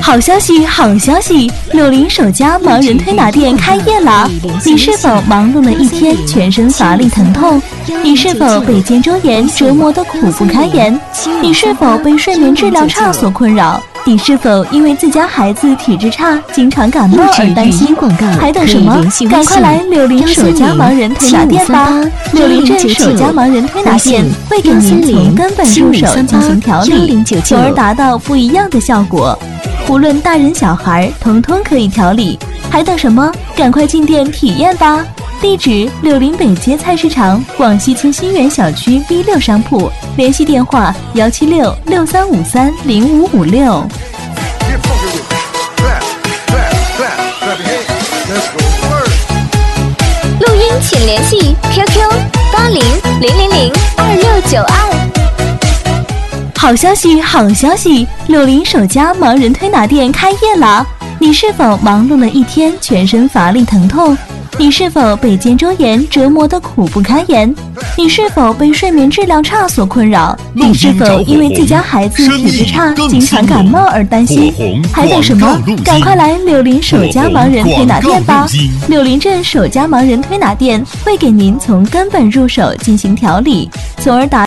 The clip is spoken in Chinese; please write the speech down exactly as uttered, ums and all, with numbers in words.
好消息，好消息！柳林首家盲人推拿店开业了。你是否忙碌了一天，全身乏力疼痛？你是否被肩周炎折磨得苦不堪言？你是否被睡眠质量差所困扰？你是否因为自家孩子体质差，经常感冒而担心？还等什么？赶快来柳林首家盲人推拿店吧！柳林镇首家盲人推拿店会给您从根本入手进行调理，从而达到不一样的效果。无论大人小孩，统统可以调理。还等什么？赶快进店体验吧！地址：柳林北街菜市场广西清新园小区 B 六商铺，联系电话：幺七六六三五三零五五六。 录音请联系 Q Q 八零零零零二六九二。 好消息，好消息！柳林首家盲人推拿店开业了。你是否忙碌了一天，全身乏力疼痛？你是否被肩周炎折磨得苦不堪言？你是否被睡眠质量差所困扰？你是否因为自家孩子体质差，经常感冒而担心？还等什么？赶快来柳林首家盲人推拿店吧！柳林镇首家盲人推拿店会给您从根本入手进行调理，从而达